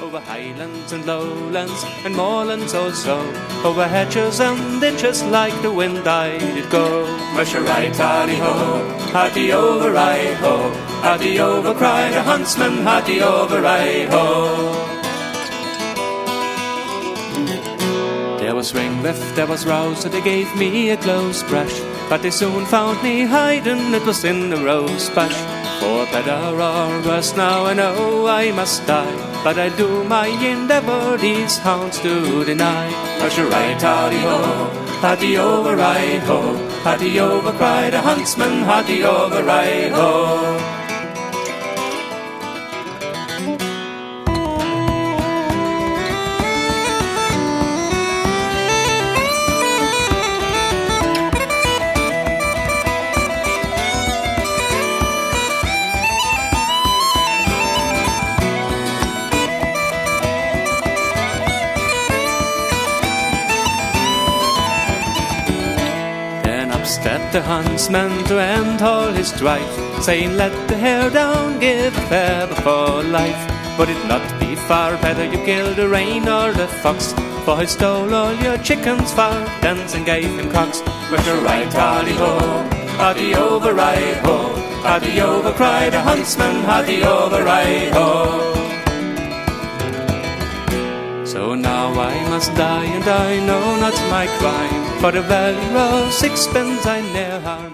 over highlands and lowlands and moorlands also, over hedges and ditches like the wind I did go. Musha-right, tally-ho, hatty-over, right-ho, hatty-over, cried a huntsman, hatty-over, right-ho. There was Ringcliffe, there was Rose, so they gave me a close brush, but they soon found me hiding, it was in the rose bush. For better or worse now I know I must die, but I do my endeavour these hounds do deny. Musha-right, tally-ho, hatty-over, right-ho, hatty-over, cried a huntsman, hatty-over, right-ho. Stepped the huntsman to end all his strife, saying, let the hare down, give fair before life. Would it not be far better you killed the rain or the fox, for he stole all your chickens, farms, and gave him cocks? Musha-right, tally-ho, hatty-over, right-ho, hatty-over, cried a huntsman, hatty-over, right-ho. So now I must die, and I know not my crime, for the value of sixpence I ne'er harm.